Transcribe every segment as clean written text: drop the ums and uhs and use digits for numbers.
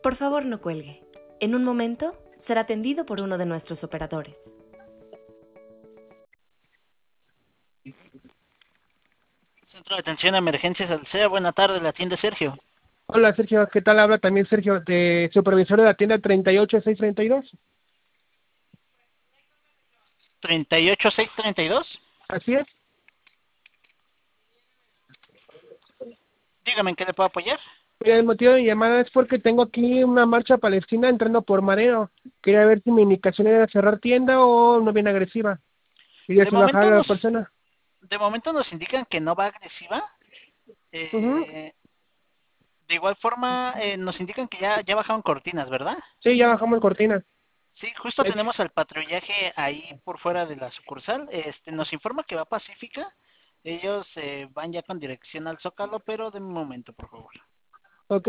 Por favor, no cuelgue. En un momento será atendido por uno de nuestros operadores. Centro de Atención a Emergencias Alsea, buena tarde, la atiende Sergio. Hola Sergio, ¿qué tal? Habla también Sergio, de supervisor de la tienda 38632. 38632. Así es. Dígame en qué le puedo apoyar. Mira, el motivo de mi llamada es porque tengo aquí una marcha palestina entrando por Mareo. Quería ver si mi indicación era cerrar tienda o no bien agresiva. Quería De si bajar momento a la nos, persona. de momento nos indican que no va agresiva. Ujú. De igual forma, nos indican que ya bajaron cortinas, ¿verdad? Sí, ya bajamos cortina. Sí, justo De hecho, tenemos al patrullaje ahí por fuera de la sucursal. Nos informa que va pacífica. Ellos van ya con dirección al Zócalo, pero de un momento, por favor. ok.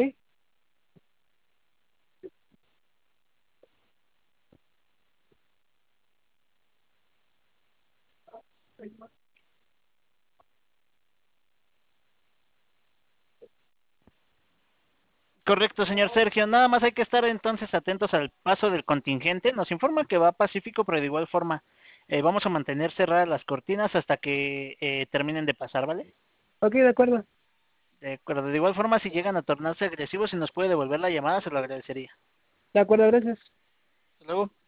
Correcto, señor Sergio. Nada más hay que estar entonces atentos al paso del contingente. Nos informa que va pacífico, pero de igual forma vamos a mantener cerradas las cortinas hasta que terminen de pasar, ¿vale? Ok, de acuerdo. De acuerdo. De igual forma, si llegan a tornarse agresivos y nos puede devolver la llamada, se lo agradecería. De acuerdo, gracias. Hasta luego.